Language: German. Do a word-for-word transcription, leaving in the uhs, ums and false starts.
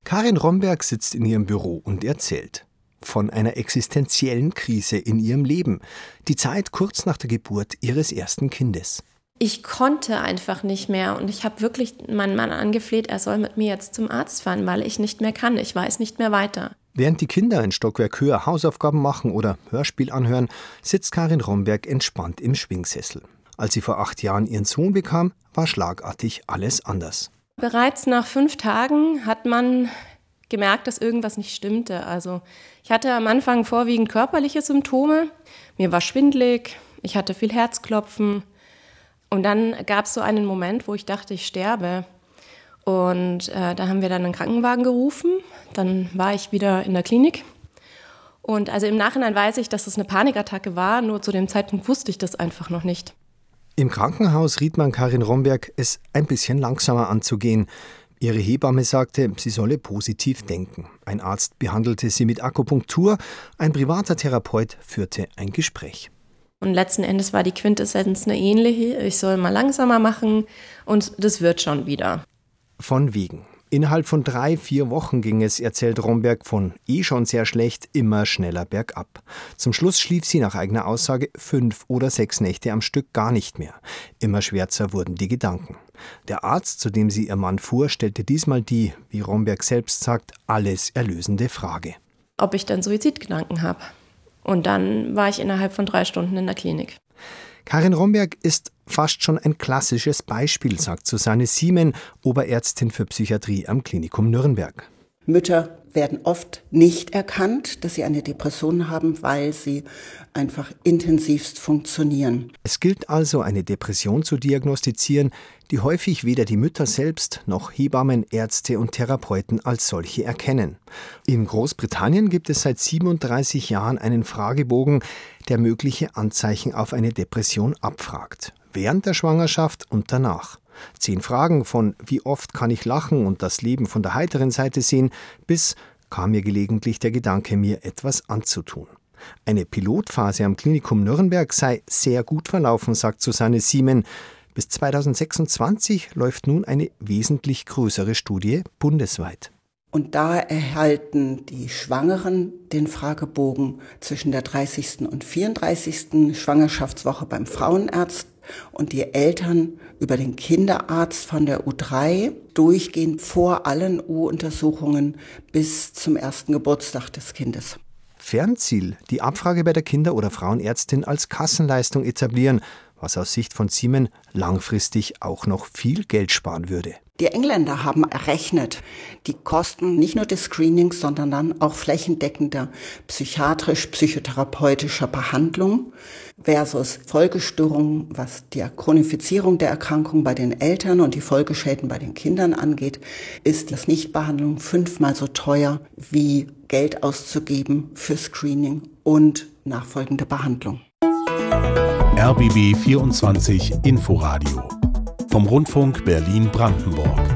Karin Romberg sitzt in ihrem Büro und erzählt von einer existenziellen Krise in ihrem Leben. Die Zeit kurz nach der Geburt ihres ersten Kindes. Ich konnte einfach nicht mehr und ich habe wirklich meinen Mann angefleht, er soll mit mir jetzt zum Arzt fahren, weil ich nicht mehr kann. Ich weiß nicht mehr weiter. Während die Kinder ein Stockwerk höher Hausaufgaben machen oder Hörspiel anhören, sitzt Karin Romberg entspannt im Schwingsessel. Als sie vor acht Jahren ihren Sohn bekam, war schlagartig alles anders. Bereits nach fünf Tagen hat man gemerkt, dass irgendwas nicht stimmte. Also ich hatte am Anfang vorwiegend körperliche Symptome. Mir war schwindelig, ich hatte viel Herzklopfen. Und dann gab es so einen Moment, wo ich dachte, ich sterbe. Und äh, da haben wir dann einen Krankenwagen gerufen. Dann war ich wieder in der Klinik. Und also im Nachhinein weiß ich, dass es eine Panikattacke war. Nur zu dem Zeitpunkt wusste ich das einfach noch nicht. Im Krankenhaus riet man Karin Romberg, es ein bisschen langsamer anzugehen. Ihre Hebamme sagte, sie solle positiv denken. Ein Arzt behandelte sie mit Akupunktur, ein privater Therapeut führte ein Gespräch. Und letzten Endes war die Quintessenz eine ähnliche. Ich soll mal langsamer machen und das wird schon wieder. Von wegen. Innerhalb von drei, vier Wochen ging es, erzählt Romberg, von eh schon sehr schlecht immer schneller bergab. Zum Schluss schlief sie nach eigener Aussage fünf oder sechs Nächte am Stück gar nicht mehr. Immer schwärzer wurden die Gedanken. Der Arzt, zu dem sie ihr Mann fuhr, stellte diesmal die, wie Romberg selbst sagt, alles erlösende Frage. Ob ich dann Suizidgedanken habe. Und dann war ich innerhalb von drei Stunden in der Klinik. Karin Romberg ist fast schon ein klassisches Beispiel, sagt Susanne Siemen, Oberärztin für Psychiatrie am Klinikum Nürnberg. Mütter werden oft nicht erkannt, dass sie eine Depression haben, weil sie einfach intensivst funktionieren. Es gilt also, eine Depression zu diagnostizieren, die häufig weder die Mütter selbst noch Hebammen, Ärzte und Therapeuten als solche erkennen. In Großbritannien gibt es seit siebenunddreißig Jahren einen Fragebogen, der mögliche Anzeichen auf eine Depression abfragt. Während der Schwangerschaft und danach. Zehn Fragen von wie oft kann ich lachen und das Leben von der heiteren Seite sehen, bis kam mir gelegentlich der Gedanke, mir etwas anzutun. Eine Pilotphase am Klinikum Nürnberg sei sehr gut verlaufen, sagt Susanne Siemen. Bis zweitausendsechsundzwanzig läuft nun eine wesentlich größere Studie bundesweit. Und da erhalten die Schwangeren den Fragebogen zwischen der dreißigsten und vierunddreißigsten Schwangerschaftswoche beim Frauenarzt und die Eltern über den Kinderarzt von der U drei durchgehend vor allen U-Untersuchungen bis zum ersten Geburtstag des Kindes. Fernziel, die Abfrage bei der Kinder- oder Frauenärztin als Kassenleistung etablieren, was aus Sicht von Siemen langfristig auch noch viel Geld sparen würde. Die Engländer haben errechnet, die Kosten nicht nur des Screenings, sondern dann auch flächendeckender psychiatrisch-psychotherapeutischer Behandlung versus Folgestörungen, was die Chronifizierung der Erkrankung bei den Eltern und die Folgeschäden bei den Kindern angeht, ist das Nichtbehandlung fünfmal so teuer wie Geld auszugeben für Screening und nachfolgende Behandlung. R B B vierundzwanzig Inforadio vom Rundfunk Berlin-Brandenburg.